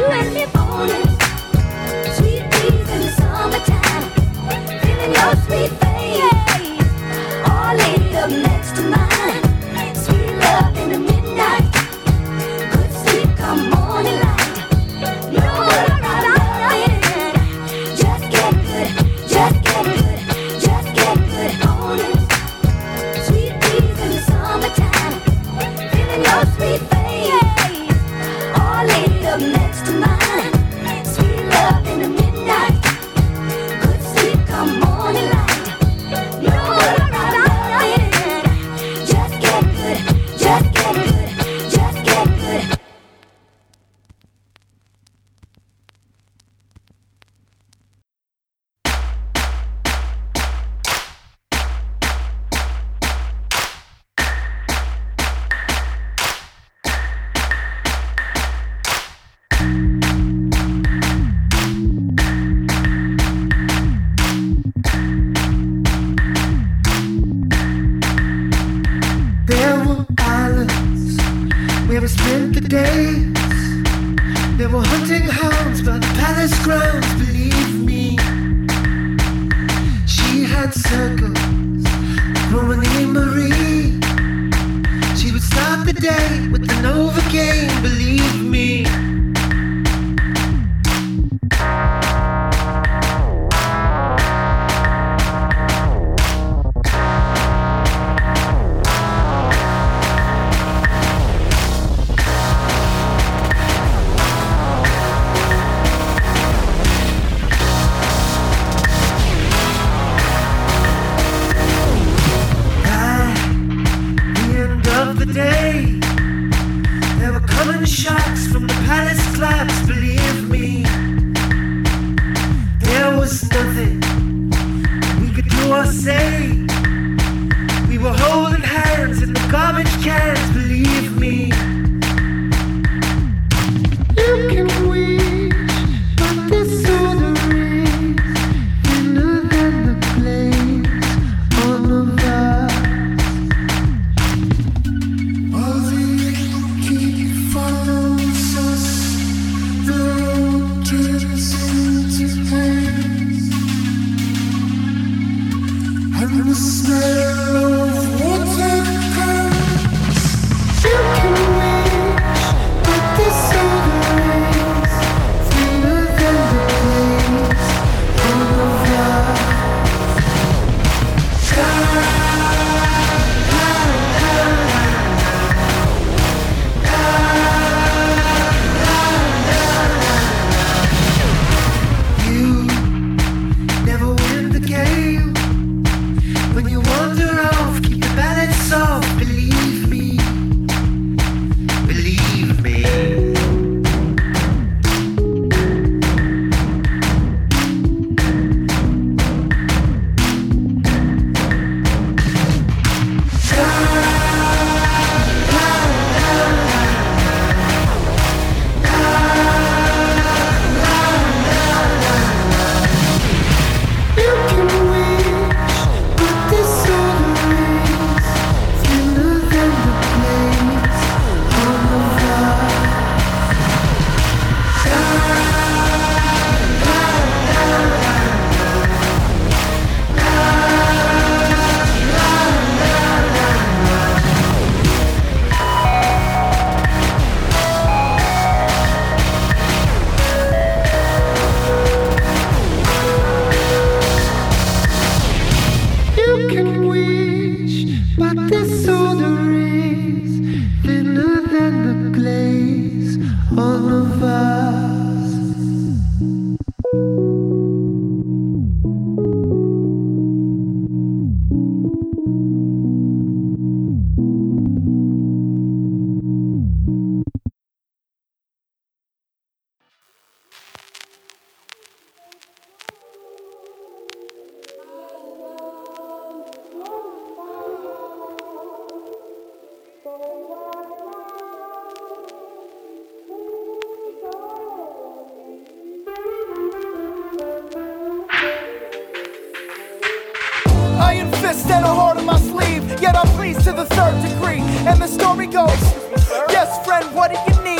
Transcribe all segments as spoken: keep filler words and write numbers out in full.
and me morning. Sweet breeze in the summertime. Feeling your sweet face. All laid up next to mine. Sweet love in the midnight. Good sleep come morning light. No worry about nothing. Just get good, just get good, just get good on it. Sweet breeze in the summertime. Feeling your sweet face. All laid up next to mine. Sweet love in the midnight. Good sleep come morning light. No worry about nothing. Just get good, just get good, just get good. There were islands where we spent the days. There were hunting hounds by the palace grounds, believe me. She had circles, woman named Marie. She would start the day with an Novocaine, believe me. Day, there were coming shots from the palace clubs, believe me. There was nothing we could do or say. We were holding hands in the garbage cans, believe me. You can wish, but this soda is thinner than the glaze on the vase. Follows us, the road turns into haze, and the smell of water comes. You can wish that this soda is thinner than the glaze on the vase. When you wander off, keep the balance soft, believe me, believe me. You can wish, but this soda is thinner than the glaze on the vase. You can wish, but this soda is thinner than the glaze on the vase. Iron fist and a heart on my sleeve, yet I'm pleased to the third degree. And the story goes, yes friend, what do you need? Can I get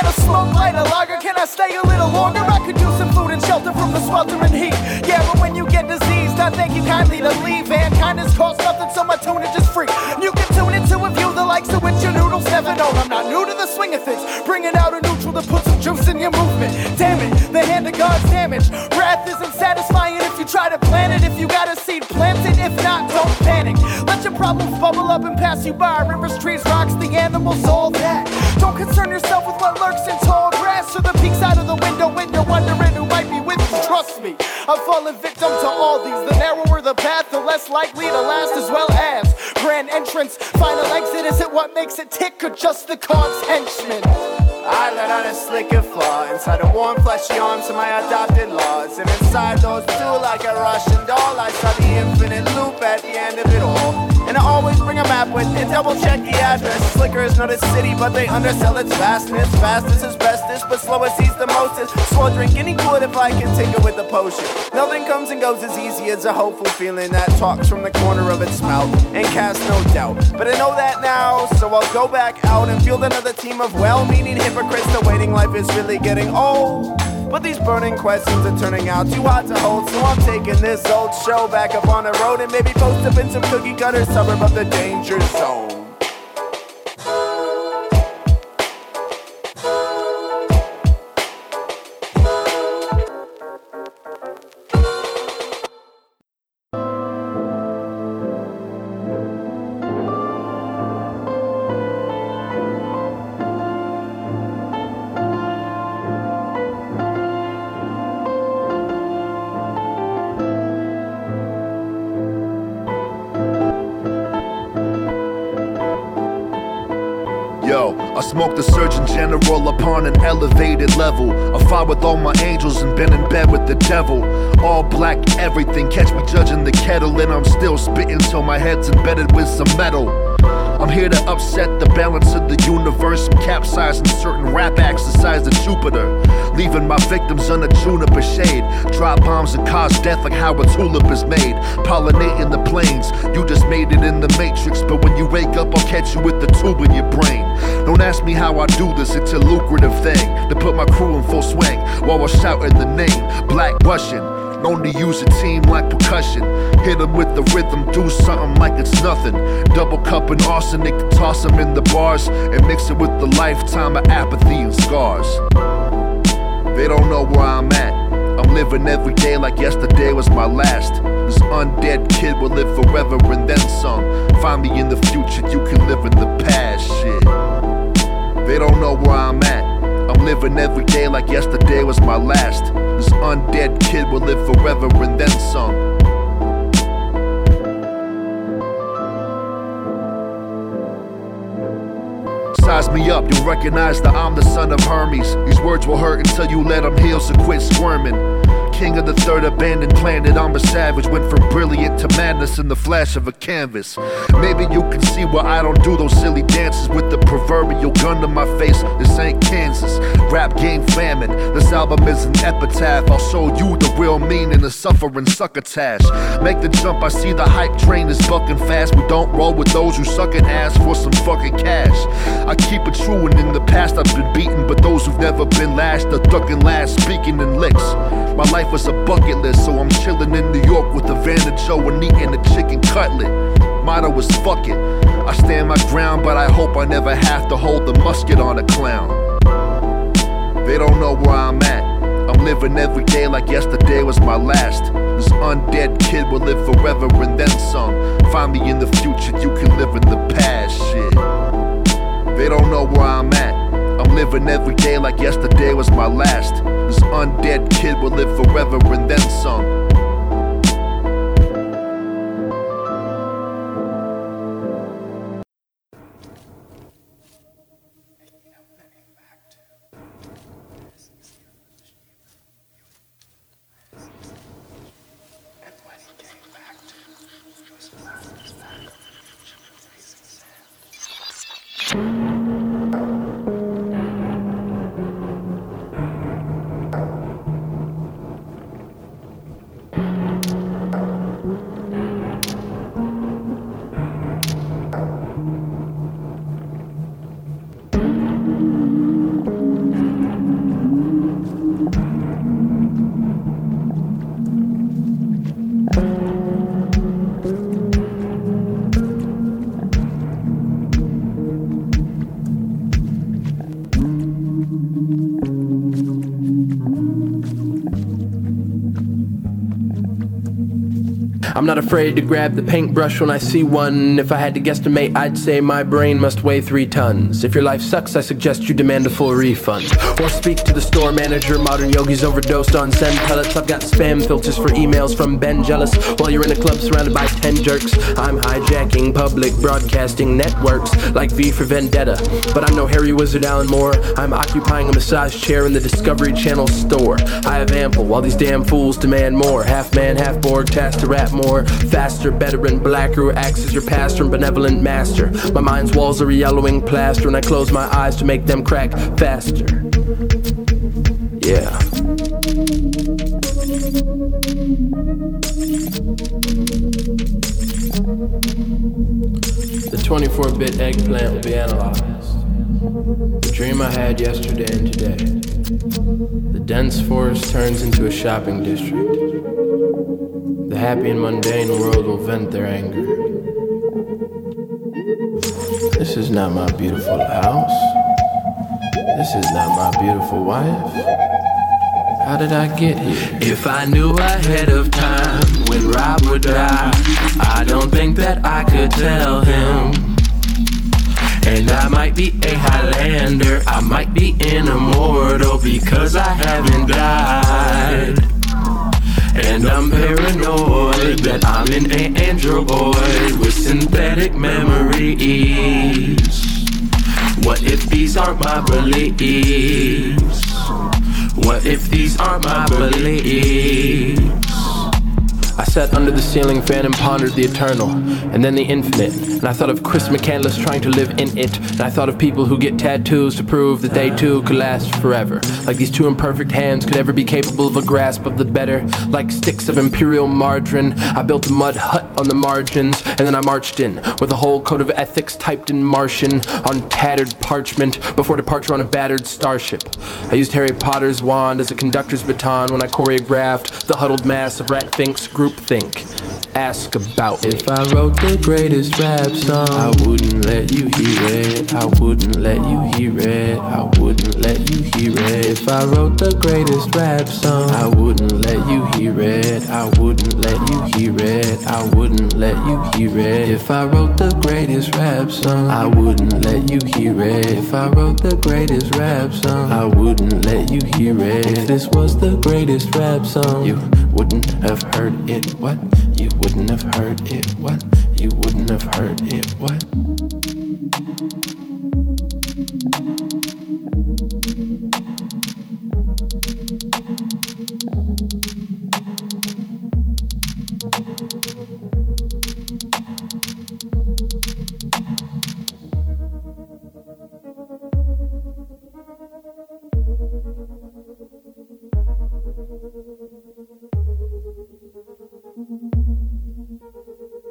get a smoke light, a lager? Can I stay a little longer? I could use some food and shelter from the sweltering heat. Yeah, but when you get diseased, I thank you kindly to leave. And kindness costs nothing, so my tuna just free. You can tune into a view the likes of which your noodles never known. I'm not new to the swing of things. Bringing out a neutral to put some juice in your movement. Damn it, the hand of God's damage. Wrath isn't satisfying if you try to plan it. If you got a seed, plant it. If not, don't panic. Let your problems bubble up and pass you by. Rivers, trees, rocks, the animals, all that. Don't concern yourself with what lurks in tall grass or the peaks out of the window when you're wondering who might be with you. Trust me, I've fallen victim to all these. The narrower the path, the less likely to last, as well as grand entrance. Final exit, is it what makes it tick or just the card's henchman? I let out a slicker flaw inside a warm fleshy arms of my adopted laws. And inside those two, like a Russian doll, I saw the infinite loop at the end of it all. And I always bring a map with it, double check the address. Slicker is not a city, but they undersell its vastness. Fastest is bestest, but slowest sees the mostest. Slow drink any good if I can take it with a potion. Nothing comes and goes as easy as a hopeful feeling that talks from the corner of its mouth and casts no doubt. But I know that now, so I'll go back out and field another team of well-meaning hypocrites. The waiting life is really getting old. But these burning questions are turning out too hot to hold. So I'm taking this old show back up on the road and maybe post up in some cookie cutter suburb of the danger zone. I smoked the Surgeon General upon an elevated level. I fought with all my angels and been in bed with the devil. All black everything, catch me judging the kettle, and I'm still spitting till my head's embedded with some metal. I'm here to upset the balance of the universe and capsizing certain rap acts the size of Jupiter, leaving my victims under juniper shade. Drop bombs and cause death like how a tulip is made. Pollinating the plains, you just made it in the matrix, but when you wake up I'll catch you with the tube in your brain. Don't ask me how I do this, it's a lucrative thing to put my crew in full swing while we're shouting the name Black Russian. Known to use a team like percussion. Hit 'em with the rhythm, do something like it's nothing. Double cup and arsenic, toss 'em in the bars and mix it with the lifetime of apathy and scars. They don't know where I'm at. I'm living every day like yesterday was my last. This undead kid will live forever and then some. Find me in the future, you can live in the past, shit. They don't know where I'm at. I'm living every day like yesterday was my last. This undead kid will live forever and then some. Size me up, you'll recognize that I'm the son of Hermes. These words will hurt until you let them heal, so quit squirming. King of the third abandoned planet, I'm a savage. Went from brilliant to madness in the flash of a canvas. Maybe you can see why I don't do those silly dances with the proverbial gun to my face. This ain't Kansas, rap game famine. This album is an epitaph, I'll show you the real meaning of suffering succotash. Make the jump, I see the hype train is bucking fast. We don't roll with those who suck and ask for some fucking cash. I keep it true, and in the past I've been beaten, but those who've never been lashed are ducking last, speaking in licks. My life was a bucket list, so I'm chilling in New York with a Van and Joe and eating a chicken cutlet. Motto is fuck it. I stand my ground, but I hope I never have to hold the musket on a clown. They don't know where I'm at. I'm living every day like yesterday was my last. This undead kid will live forever and then some. Find me in the future, you can live in the past, shit. They don't know where I'm at. I'm living every day like yesterday was my last. This undead kid will live forever and then some. I'm not afraid to grab the paintbrush when I see one. If I had to guesstimate, I'd say my brain must weigh three tons. If your life sucks, I suggest you demand a full refund. Or speak to the store manager. Modern yogis overdosed on send pellets. I've got spam filters for emails from Ben Jealous. While you're in a club surrounded by ten jerks, I'm hijacking public broadcasting networks like V for Vendetta. But I'm no Harry Wizard Alan Moore. I'm occupying a massage chair in the Discovery Channel store. I have ample while these damn fools demand more. Half man, half Borg, tasked to rap more faster, better and blacker, who acts as your pastor and benevolent master. My mind's walls are a yellowing plaster, and I close my eyes to make them crack faster. Yeah. The twenty-four bit eggplant will be analyzed. The dream I had yesterday and today. The dense forest turns into a shopping district. The happy and mundane world will vent their anger. This is not my beautiful house. This is not my beautiful wife. How did I get here? If I knew ahead of time when Rob would die, I don't think that I could tell him. And I might be a Highlander, I might be an immortal because I haven't died. And I'm paranoid that I'm an android with synthetic memories. What if these aren't my beliefs? What if these aren't my beliefs? I sat under the ceiling fan and pondered the eternal, and then the infinite. And I thought of Chris McCandless trying to live in it. And I thought of people who get tattoos to prove that they too could last forever. Like these two imperfect hands could ever be capable of a grasp of the better. Like sticks of imperial margarine, I built a mud hut on the margins, and then I marched in with a whole code of ethics typed in Martian on tattered parchment before departure on a battered starship. I used Harry Potter's wand as a conductor's baton when I choreographed the huddled mass of Rat Fink's groupthink. Ask about me. If I wrote the greatest rap song, I wouldn't let you hear it. I wouldn't let you hear it. I wouldn't let you hear it. If I wrote the greatest rap song, I wouldn't let you hear it. I wouldn't let you hear it. I wouldn't let you hear it. If I wrote the greatest rap song, I wouldn't let you hear it. If I wrote the greatest rap song, I wouldn't let you hear it. If this was the greatest rap song, you wouldn't have heard it. What? You wouldn't have heard it. What? You wouldn't have heard it. What?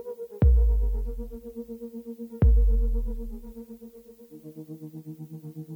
Thank you.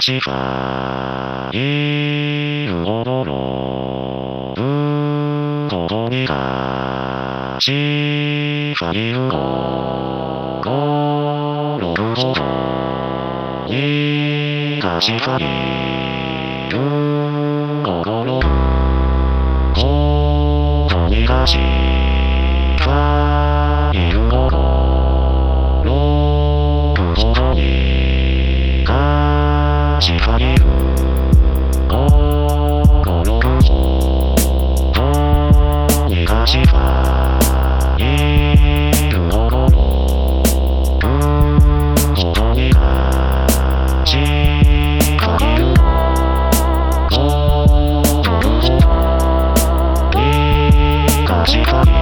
しかいるほどのぶどにがしかいるほどのぶどにがしかいるほどのぶどにがしかいるほどのぶどにがしかいるほどのぶどにがしかいるほどのぶどにがしかいるほどのぶどにがしかいる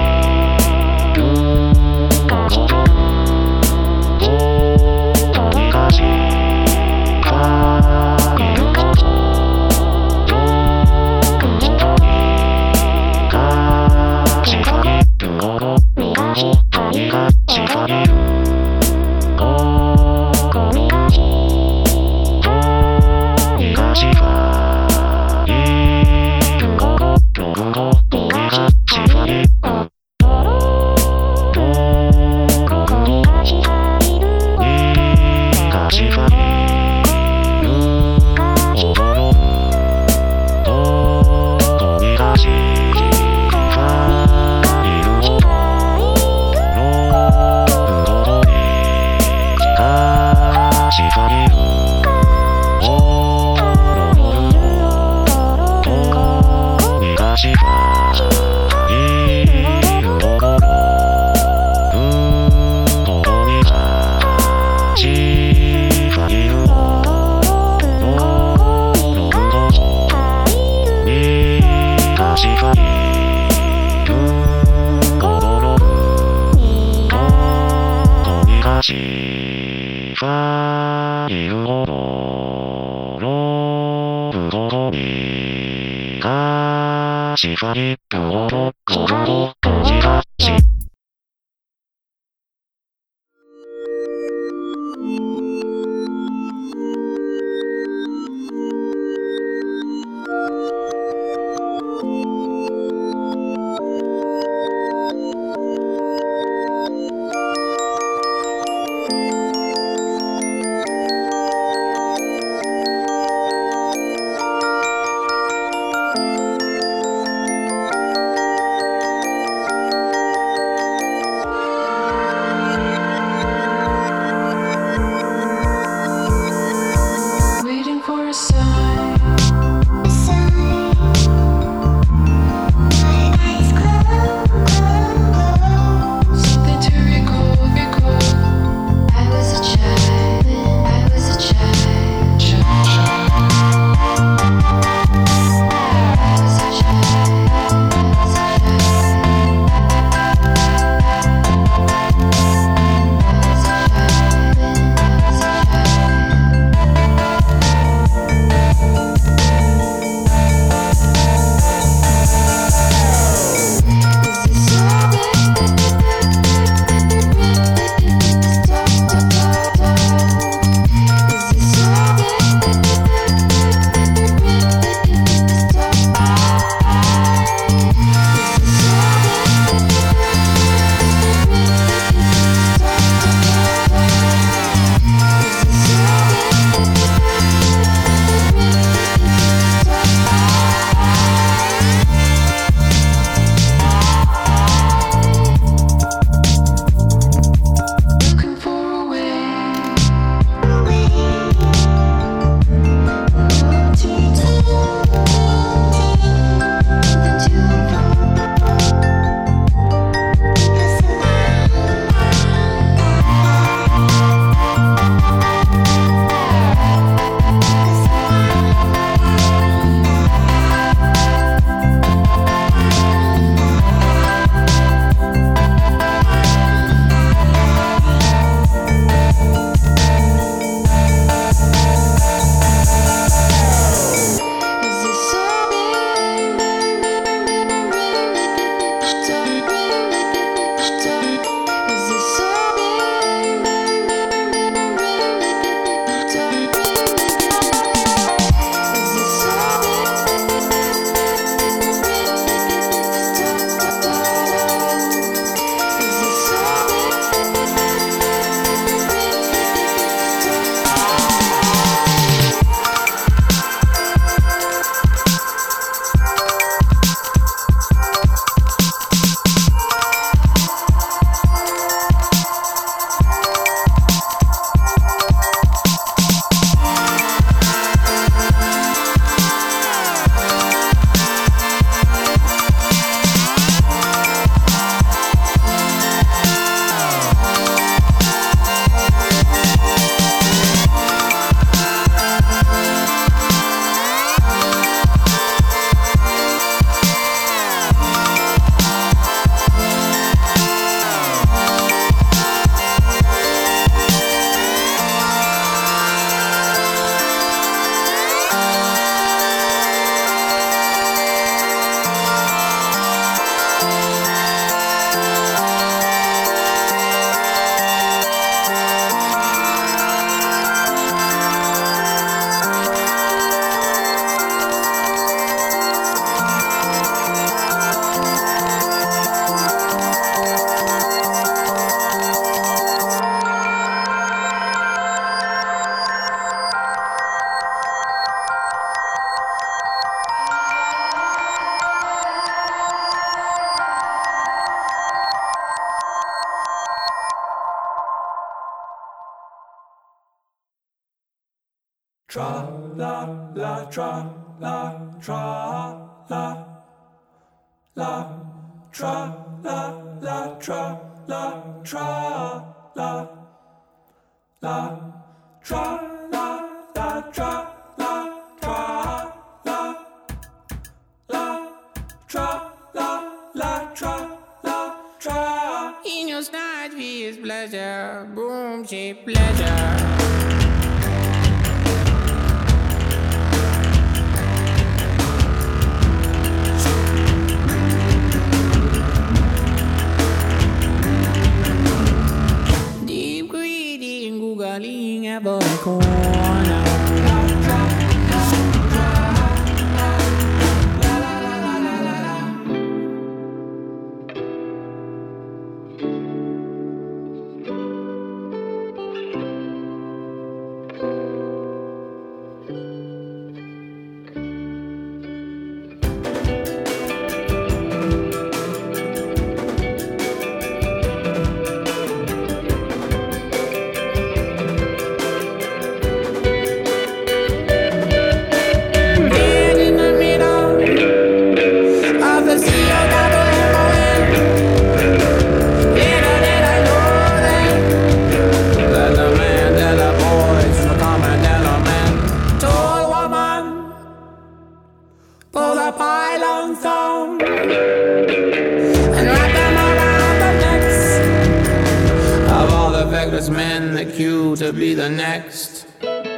tra la la tra la tra la la tra la la tra la tra la la tra la la tra la tra la la tra la la tra la tra. In your snide is pleasure, boom shape pleasure. Googling every corner. Men the cue to be the next.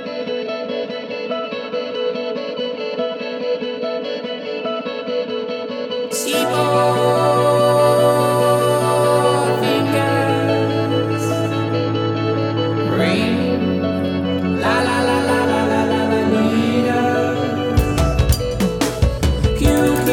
See more fingers ring. La la la la la la la la leader. Q Q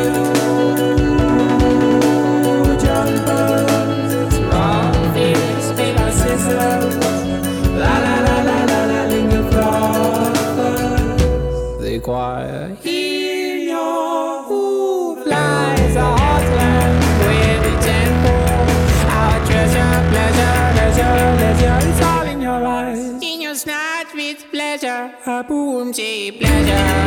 jumpers, raw fish, paper scissors. La la la la la la linger flowers. The choir in your hoof lies a heartland with the tempo. Our treasure, pleasure, leisure, leisure, it's all in your eyes. In your snatch with pleasure, a boom shape pleasure.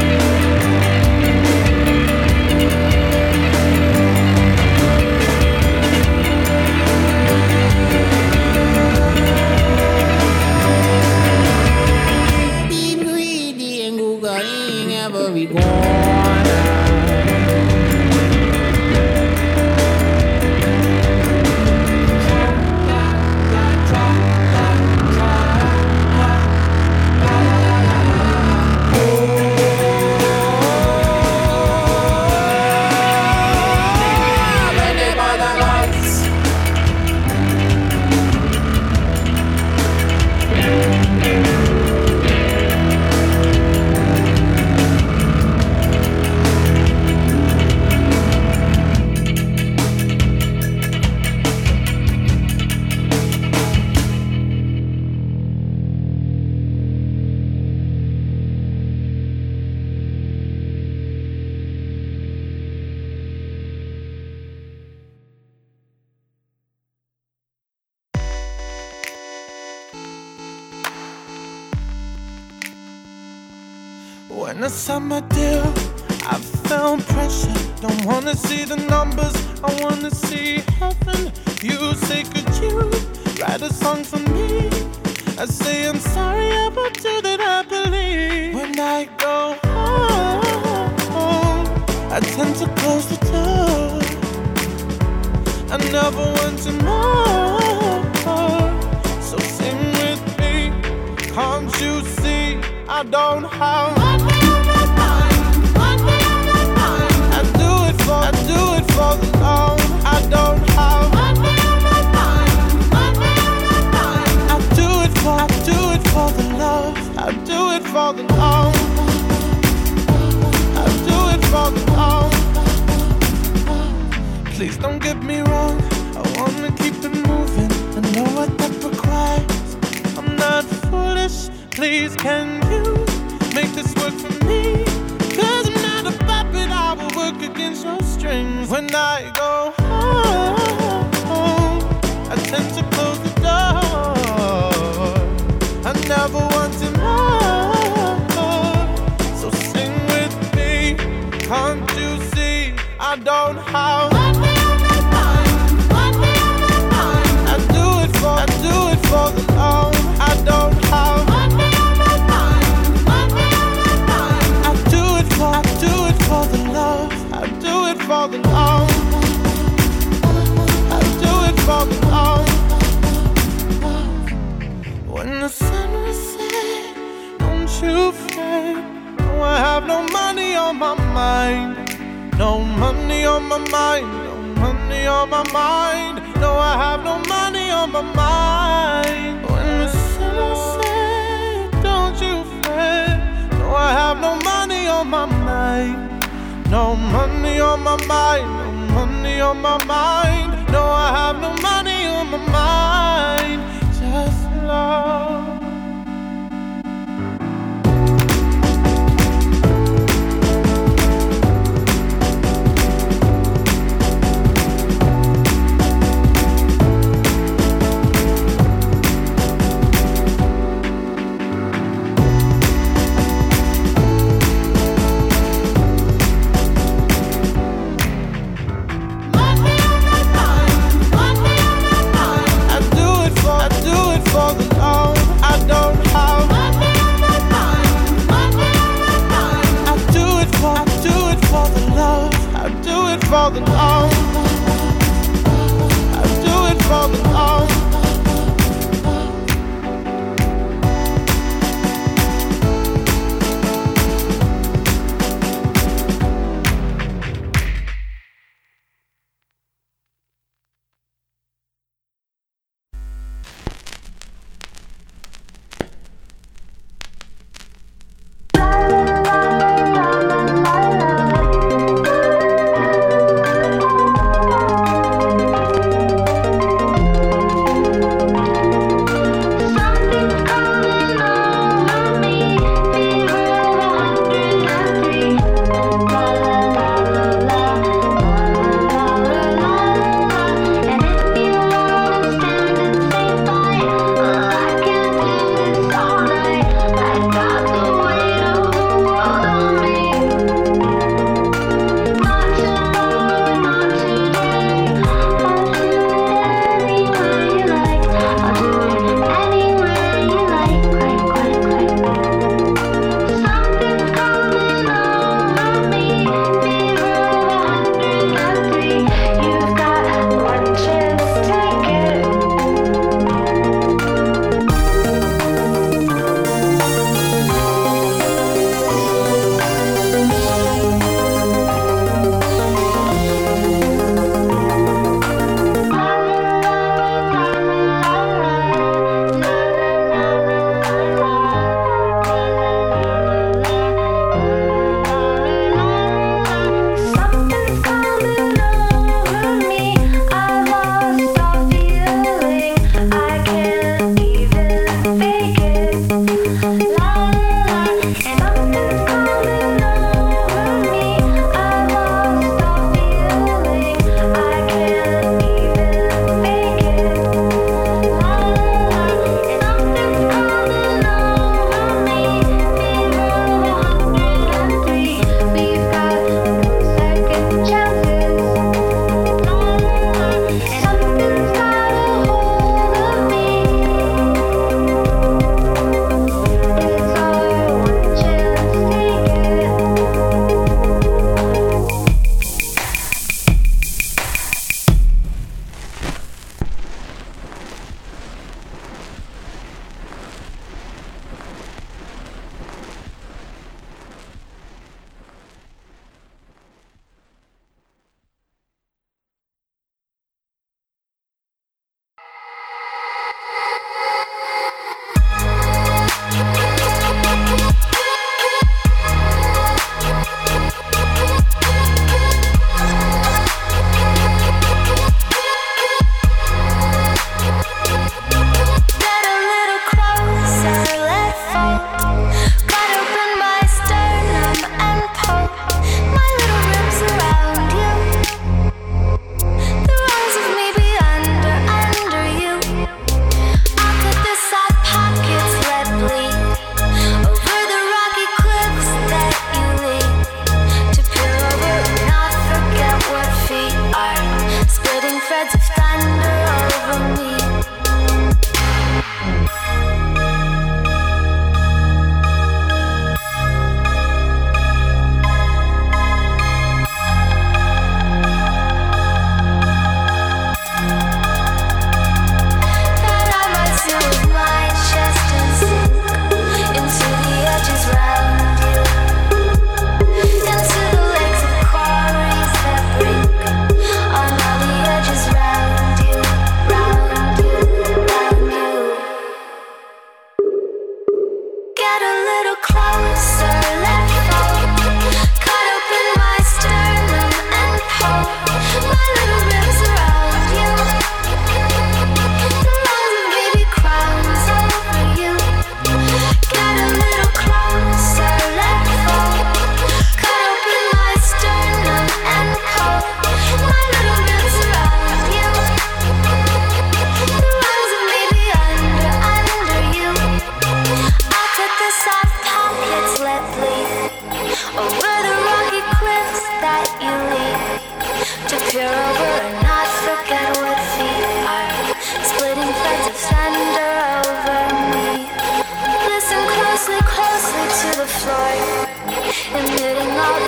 Every corner. When the summer deal, I felt pressure. Don't wanna see the numbers, I wanna see heaven. You say, could you write a song for me? I say, I'm sorry about you that I believe. When I go home, I tend to close the door. I never want to more. So sing with me, can't you see I don't have one thing on my mind, one thing on my mind. I do it for, I do it for the love. I don't have one thing on my mind, one thing on my mind. I do it for, I do it for the love. I do it for the love. I do it for the love. Please don't get me wrong, I wanna keep it moving. I know what that requires. I'm not foolish. Please, can you make this work for me? Cause I'm not a puppet, I will work against your strings. When I go home, I tend to close the door. I never wanted more. on my mind. No money on my mind. No money on my mind. No, I have no money on my mind. When the sinner say, don't you fret. No, I have no money on my mind. No money on my mind. No money on my mind. No, I have no money on my mind. Just love. Money on my mind, money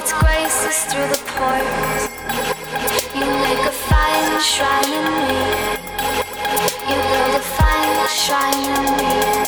its graces through the pores. You make a fine shrine in me. You build a fine shrine in me.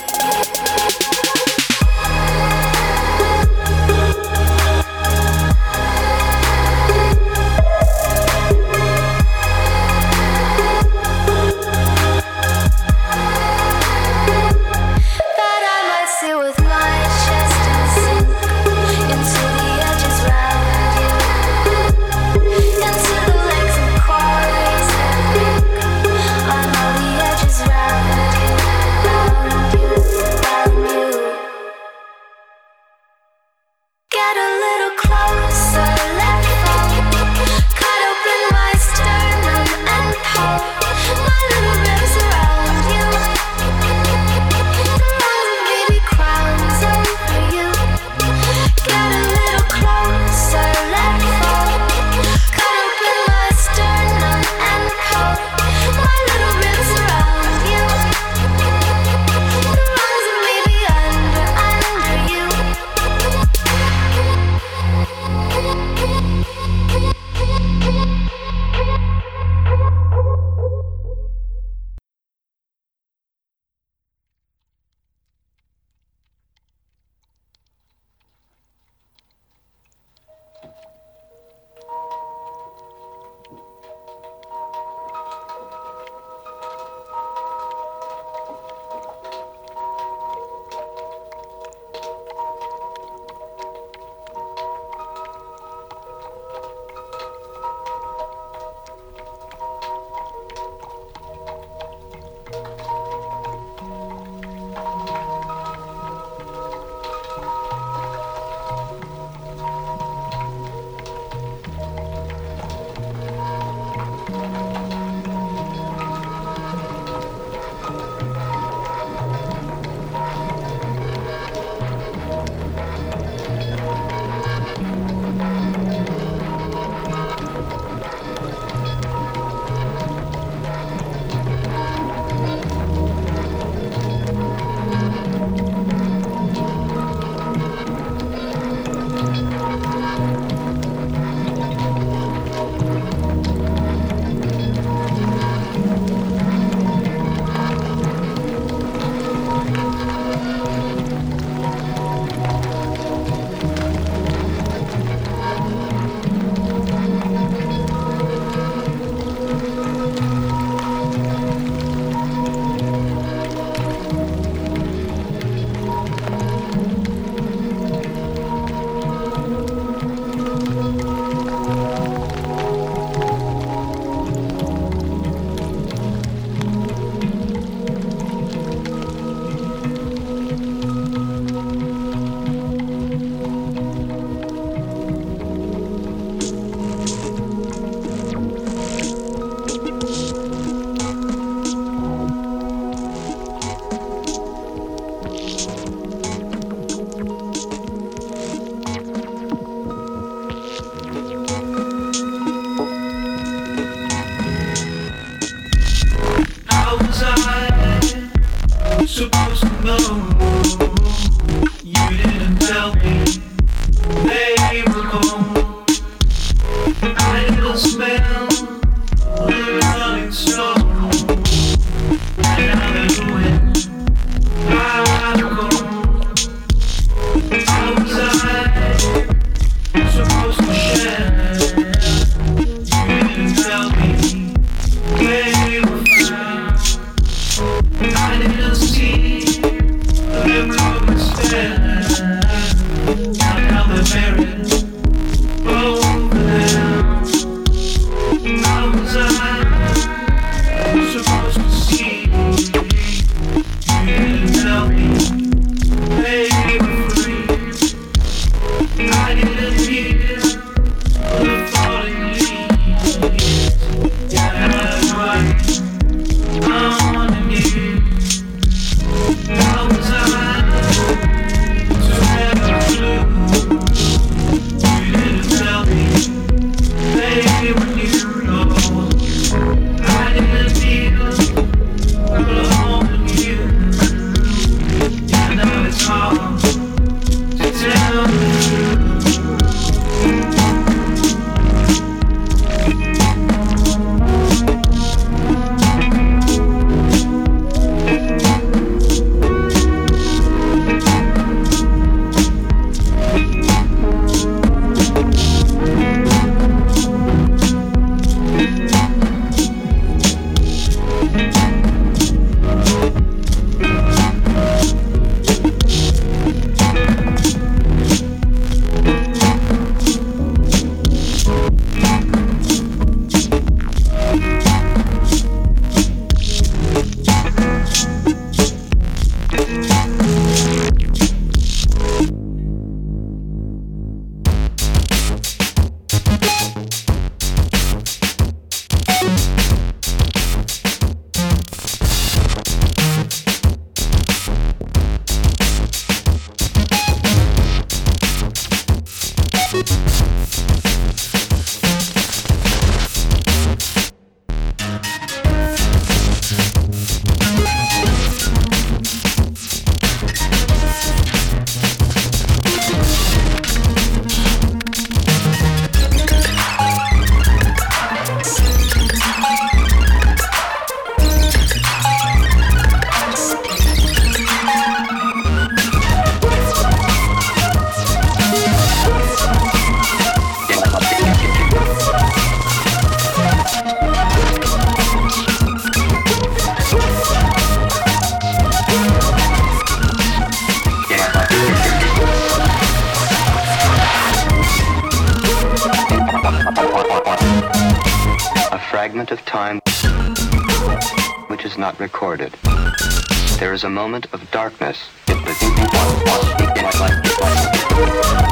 fragment of time which is not recorded. There is a moment of darkness. If the thing you want wants to begin my life, if my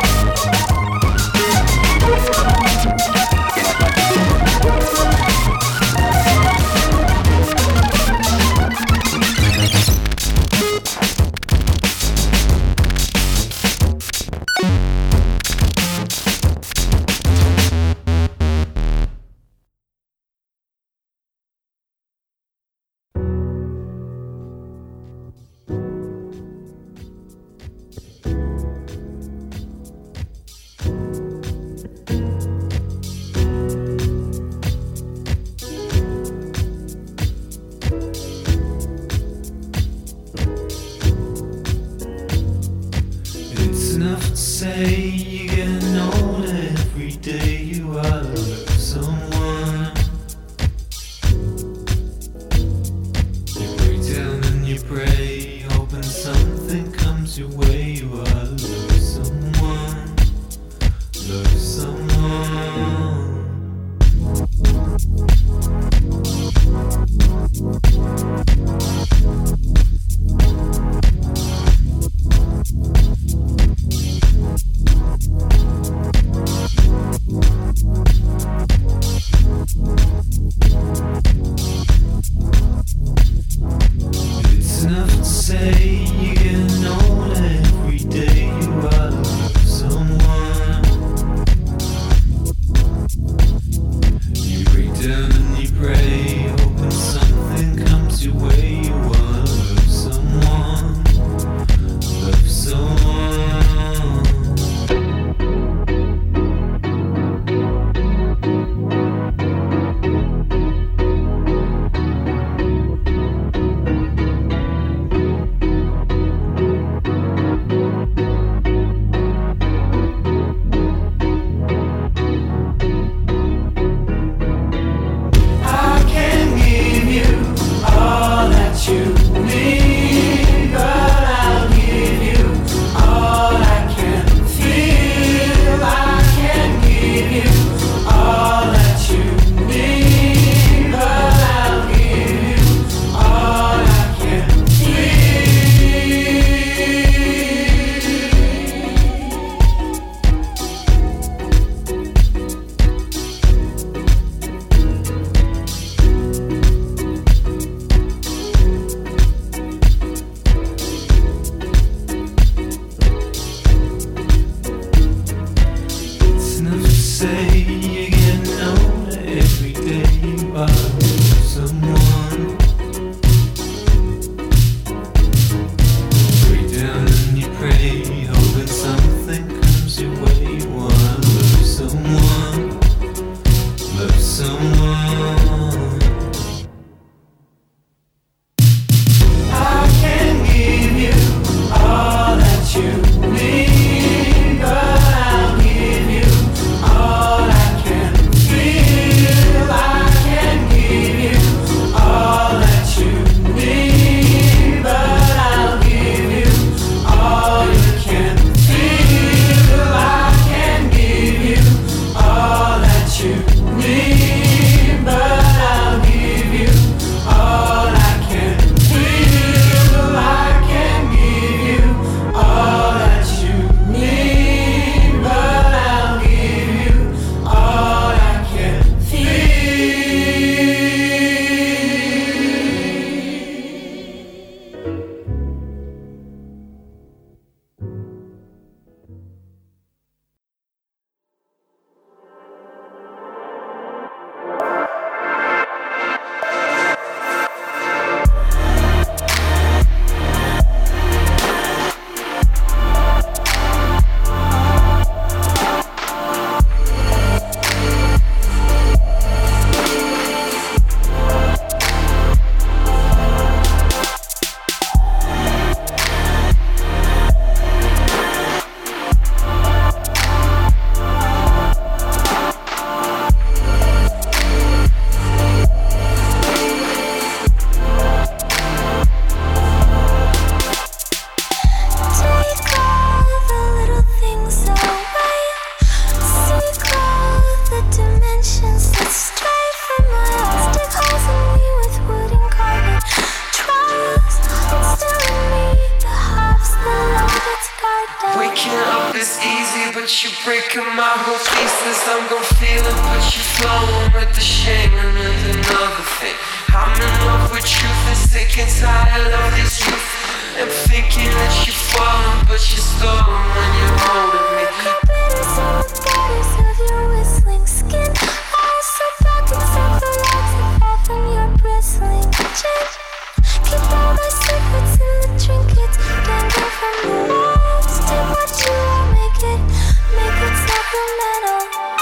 restless, I'm gon' feel it, but you flowing with the shame. And there's another thing, I'm in love with truth and sick and tired of this youth. I'm thinking that you're falling, but you're stolen when you're holding me. Bitters on the gutters of your whistling skin. Eyes so black except for lights that fall from your bristling chin. Keep all my secrets in the trinkets, dangle from the walls. Take what you want, make it, make it sacramental.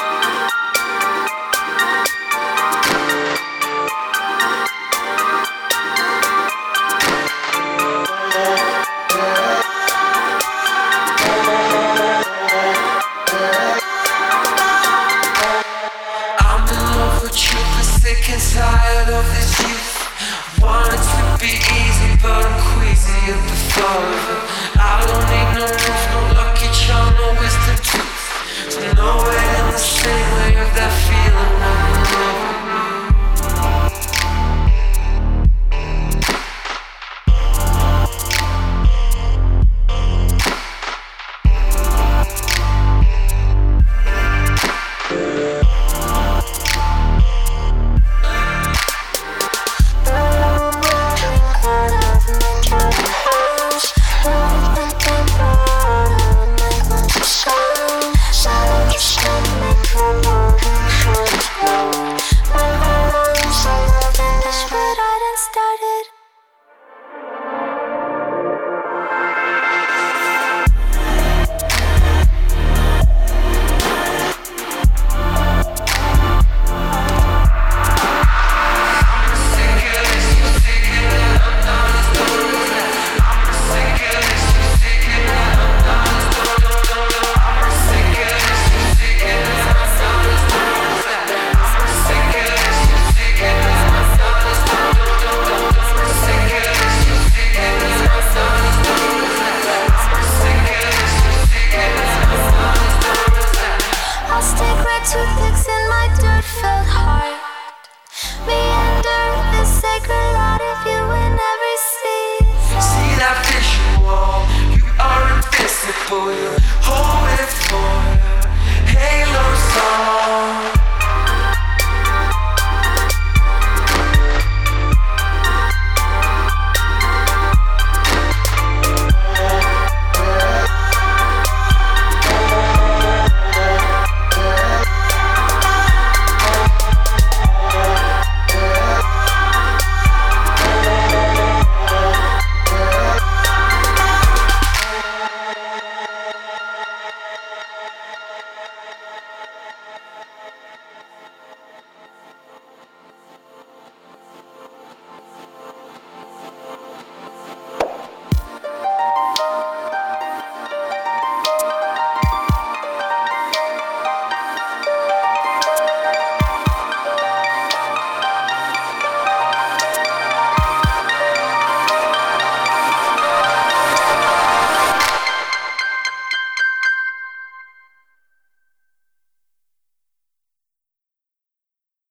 Tired of this youth, want it to be easy, but I'm queasy at the thought of it. I don't need no roof, no lucky charm, no wisdom tooth. So know it in the same way of that feeling when you love me.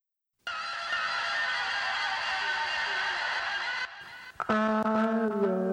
I love